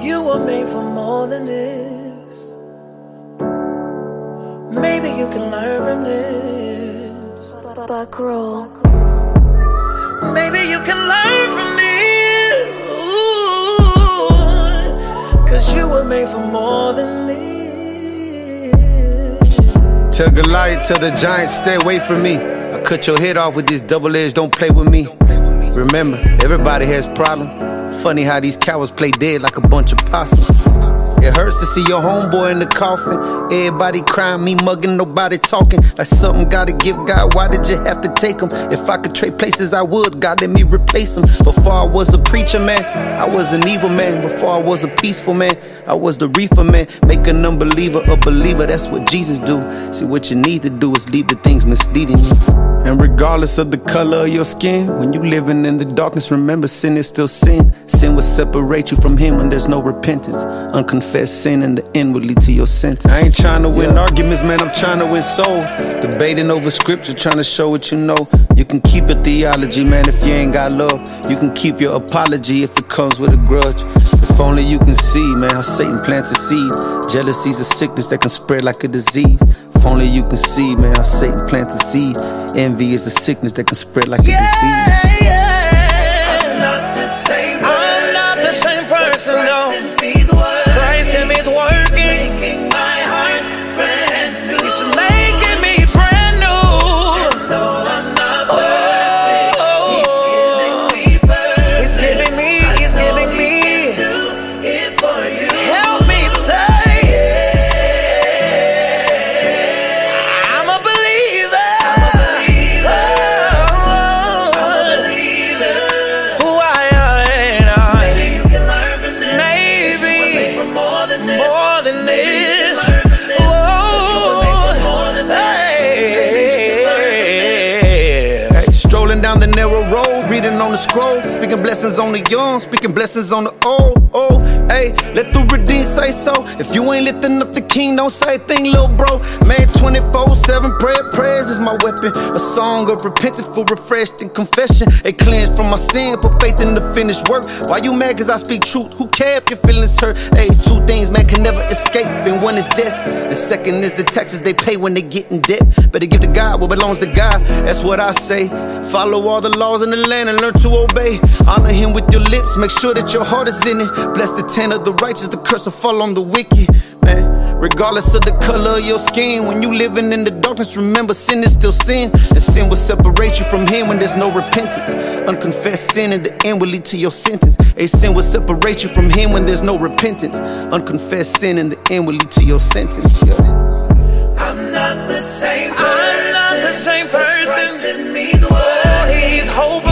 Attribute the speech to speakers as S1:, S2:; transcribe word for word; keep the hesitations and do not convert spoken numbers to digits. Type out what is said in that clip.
S1: You were made for more than this. Maybe you can learn from this.
S2: Buck roll.
S1: Maybe you can learn from this. Ooh, cause you were made for more than this.
S3: Tell Goliath, tell the giant, stay away from me. I cut your head off with this double edge, don't play with me. Remember, everybody has problems. Funny how these cowards play dead like a bunch of possums. It hurts to see your homeboy in the coffin. Everybody crying, me mugging, nobody talking. Like something gotta give God, why did you have to take him? If I could trade places, I would, God let me replace him. Before I was a preacher, man, I was an evil man. Before I was a peaceful man, I was the reefer man. Make an unbeliever a believer, that's what Jesus do. See, what you need to do is leave the things misleading you. And regardless of the color of your skin, when you living in the darkness, remember sin is still sin. Sin will separate you from him when there's no repentance. Unconfessed sin in the end will lead to your sentence. I ain't trying to win yeah. arguments, man, I'm trying to win souls. Debating over scripture, trying to show what you know. You can keep your theology, man, if you ain't got love. You can keep your apology if it comes with a grudge. If only you can see, man, how Satan plants a seed. Jealousy's a sickness that can spread like a disease. If only you can see, man, how Satan plants a seed. Envy is a sickness that can spread like
S1: yeah,
S3: a disease.
S1: Yeah.
S4: I'm not the same
S1: person. I'm not the same person, no.
S4: Christ in me is working,
S1: making my heart brand new.
S4: He's
S1: making me brand new.
S4: And though I'm not perfect, oh, He's giving me perfect.
S1: He's giving me, He's giving me.
S4: Do it for you.
S1: Help me say.
S3: Down the narrow road, reading on the scroll, speaking blessings on the young, speaking blessings on the old. Oh, hey, let the redeemed say so. If you ain't lifting up the king, don't say a thing, little bro. Man, twenty-four seven prayer, prayers is my weapon. A song of repentance for refreshed and confession. A cleanse from my sin, put faith in the finished work. Why you mad? Cause I speak truth. Who care if your feelings hurt? Hey, two things man can never escape, and one is death. The second is the taxes they pay when they get in debt. Better give to God what belongs to God. That's what I say. Follow all the laws in the land and learn to obey. Honor him with your lips, make sure that your heart is in it. Bless the tent of the righteous, the curse will fall on the wicked. Man, regardless of the color of your skin, when you living in the darkness, remember sin is still sin. And sin will separate you from him when there's no repentance. Unconfessed sin in the end will lead to your sentence. A sin will separate you from him when there's no repentance. Unconfessed sin in the end will lead to your sentence. Yeah.
S4: I'm not the same person.
S1: I'm not the same person.
S4: Christ in me's working.
S1: Oh, he's hope